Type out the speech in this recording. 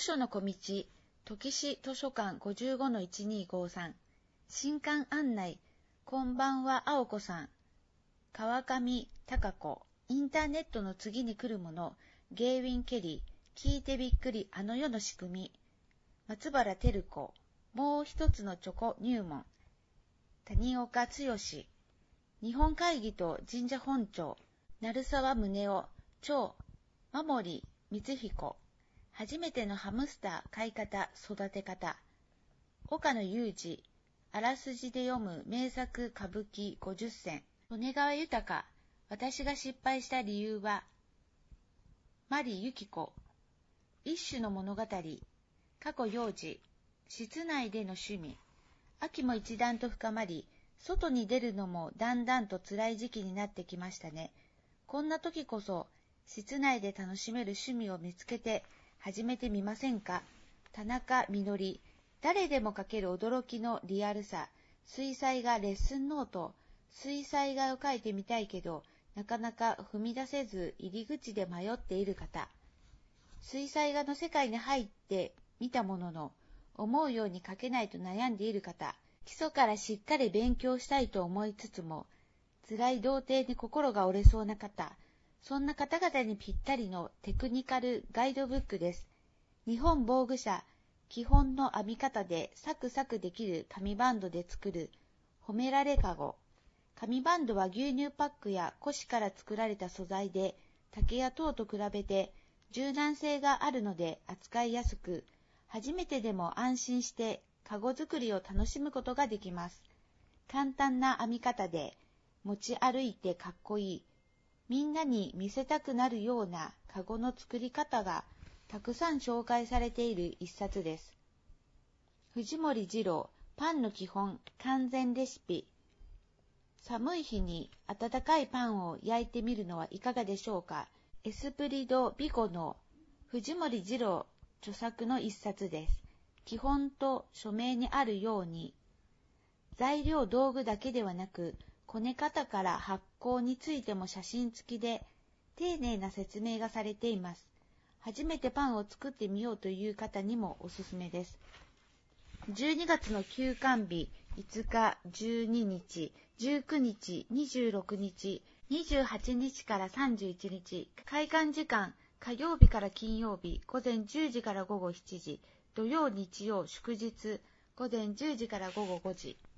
書の小道、時市図書館 55-1253 新刊案内、こんばんは青子さん、川上貴子、インターネットの次に来るもの、ゲーウィン・ケリー、聞いてびっくりあの世の仕組み、松原照子、もう一つのチョコ入門、谷岡剛、日本会議と神社本庁、鳴沢宗男、長、守光彦、初めてのハムスター飼い方育て方、岡野裕二、あらすじで読む名作歌舞伎50選、利根川豊、私が失敗した理由は、マリユキコ、一種の物語、過去幼児、室内での趣味、秋も一段と深まり、外に出るのもだんだんと辛い時期になってきましたね。こんな時こそ、室内で楽しめる趣味を見つけて始めてみませんか。田中みのり、誰でも書ける驚きのリアルさ、水彩画レッスンノート、水彩画を描いてみたいけど、なかなか踏み出せず入り口で迷っている方、水彩画の世界に入ってみたものの、思うように描けないと悩んでいる方、基礎からしっかり勉強したいと思いつつも、辛い童貞に心が折れそうな方、そんな方々にぴったりのテクニカルガイドブックです。日本防具社基本の編み方でサクサクできる紙バンドで作る褒められかご。紙バンドは牛乳パックや古紙から作られた素材で、竹や籐と比べて柔軟性があるので扱いやすく、初めてでも安心してかご作りを楽しむことができます。簡単な編み方で持ち歩いてかっこいい、みんなに見せたくなるようなかごの作り方がたくさん紹介されている一冊です。藤森次郎、パンの基本完全レシピ。寒い日に温かいパンを焼いてみるのはいかがでしょうか。エスプリドビゴの藤森次郎著作の一冊です。基本と署名にあるように、材料道具だけではなく、こね方から発酵についても写真付きで丁寧な説明がされています。初めてパンを作ってみようという方にもおすすめです。12月の休館日、5日、12日、19日、26日、28日から31日、開館時間、火曜日から金曜日、午前10時から午後7時、土曜日曜祝日、午前10時から午後5時。